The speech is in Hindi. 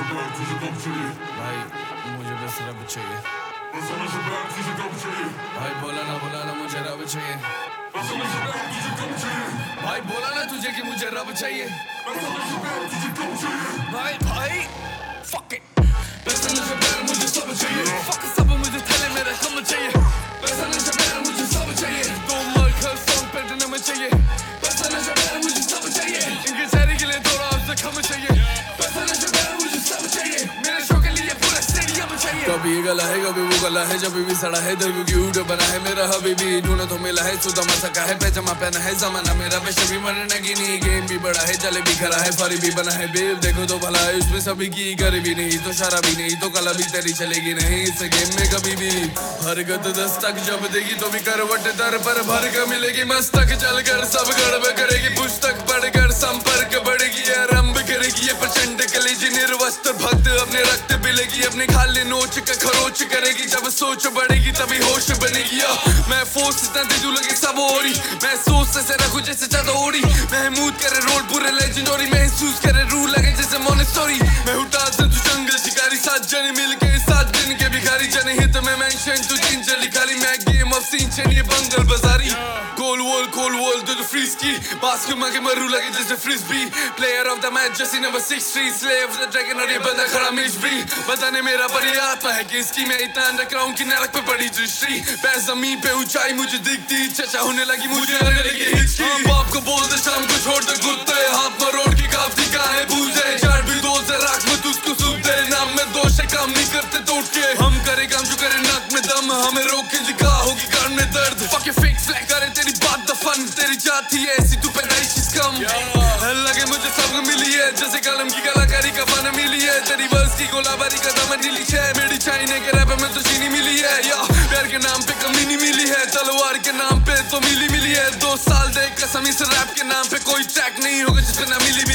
भाई मुझे बस रब चाहिए। भाई बोला ना मुझे रब चाहिए। भाई बोला ना तुझे कि मुझे रब चाहिए। भाई fuck it। पैसा नशा प्यार मुझे सब चाहिए। fuck सब मुझे थैले में रकम चाहिए। पैसा नशा प्यार मुझे सब चाहिए। दो मार्क हर सॉन्ग पे देना में चाहिए। पैसा नशा प्यार मुझे सब चाहिए। इनके चेहरे के लिए थोड़ा आपसे कम चाहिए। पैसा नशा प्यार मुझे सब चाहिए। मेरे शो के लिए पूरा स्टेडियम चाहिए। कभी ये गला है कभी वो गला है, जब भी सड़ा है दिल क्यूट बना है मेरा हबीबी। ढूंढा तो मिला है सुधा मसका है, पैजामा पहना है जमाना मेरा वैसे भी मरने की नहीं। गेम भी बड़ा है जले भी खड़ा है, फारी भी बना है बेब देखो तो भला है उसमें सभी की। गरीबी नहीं तो शराबी नहीं तो कला भी तेरी चलेगी नहीं इस गेम में कभी भी। हरकत दस्तक जब देगी तो भी करवट दर पर भर कर मिलेगी। मस्तक चलकर सब गड़बड़ करेगी, पुस्तक पढ़कर संपर्क बढ़ेगी। आरंभ करेगी ये प्रचंड कलेजी निर्वस्त्र भक्त अपने रक्त पिलेगी। अपने खाली नोच का खरोच करेगी, जब सोच बढ़ेगी तभी होश बनेगी। मैं फोर्स इतना दे लगे सब ओरी, मैं सोच से रखूं जैसे चदोरी। महमूद करे रोल पूरे लेजेंडरी, महसूस करे रूल लगे जैसे मोनेस्टोरी। मैं उठा तू जंगल शिकारी, 7 जने मिलके 7 दिन के भिखारी। जने हित में मेंशन तू जिंजर लिखारी, मैं गेम ऑफ सीन ये बंगल बाजारी। गोल वॉल दो फ्रीज की बास्केटबॉल के मरू लगे जैसे frisbee. Player of the match जैसी number 63, slave of the dragon और ये बंदा खड़ा मिशबी। बताने मेरा परियात्मा है कि इसकी मैं इतना अंडरग्राउंड की नरक पे पड़ी दृष्टि। पैर जमीन पे ऊंचाई मुझे दिखती, चचा होने लगी मुझे आने लगी हिचकी। बाप को बोल दे शाम को छोड़ दे कुत्ते, हाथ मरोड़ की काफी काहे बूझे। चार भी दो से राख में तुझको सूख दे, नाम में दोष है काम नहीं करते तोड़ के। हम करे काम जो करे नाक में दम, हमें रोक के दिखा होगी कान में दर्द। फक फेक फ्लैग करे तेरी बात दफन, तेरी जात ही ऐसी तू पैदाइश कम। लगे मुझे सब मिली है जैसे कलम की कलाकारी का फन मिली है। तेरी वर्स की गोलाबारी का दामन ढीली है, मेरी चाइने के रैप में तो चीनी मिली है। या प्यार के नाम पे कमी नहीं मिली है, तलवार के नाम पे तो मिली है। 2 साल देख कसम इस रैप के नाम पे कोई ट्रैक नहीं होगा जिसमें ना मिली